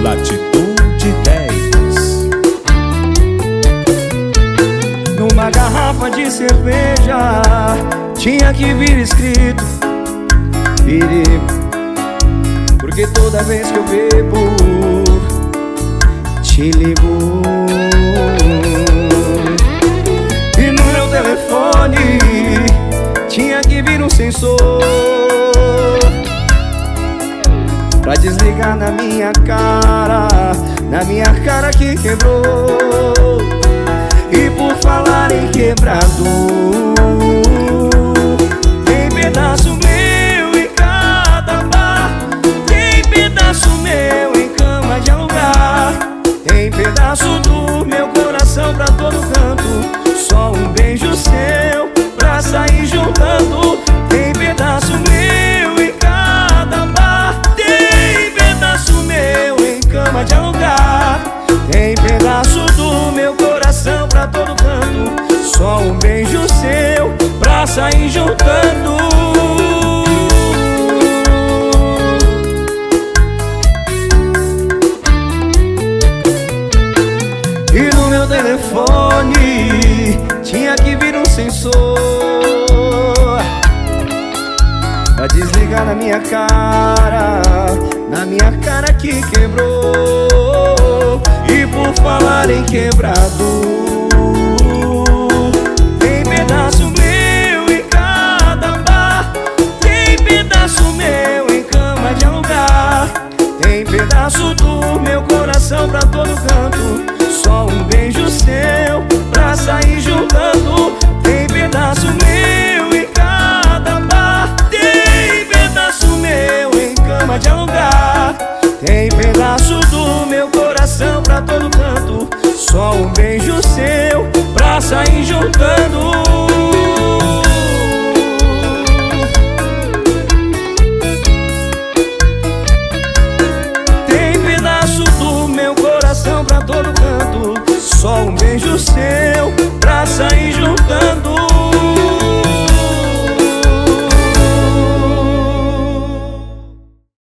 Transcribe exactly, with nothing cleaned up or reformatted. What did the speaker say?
Latitude dez. Numa garrafa de cerveja tinha que vir escrito perigo, porque toda vez que eu bebo te ligo. E no meu telefone tinha que vir um sensor pra desligar na minha cara, na minha cara que quebrou. E por falar em quebrado, tem pedaço meu em cada bar, tem pedaço meu em cama de alugar, tem pedaço do meu coração pra todo canto, só um beijo seu pra sair juntando. Tem pedaço meu em cada bar, tem pedaço meu em cama de alugar, tem pedaço do meu coração pra todo canto, só um beijo seu pra sair juntando. E no meu telefone tinha que vir um sensor pra desligar na minha cara, na minha cara que quebrou. E por falar em quebrado, tem pedaço meu em cada bar, tem pedaço meu em cama de alugar, tem pedaço do meu coração pra todo canto, só um beijo seu pra sair juntando. Tem pedaço meu em cada bar, tem pedaço meu em cama de alugar, tem pedaço do meu coração pra todo canto, só um beijo seu pra sair juntando.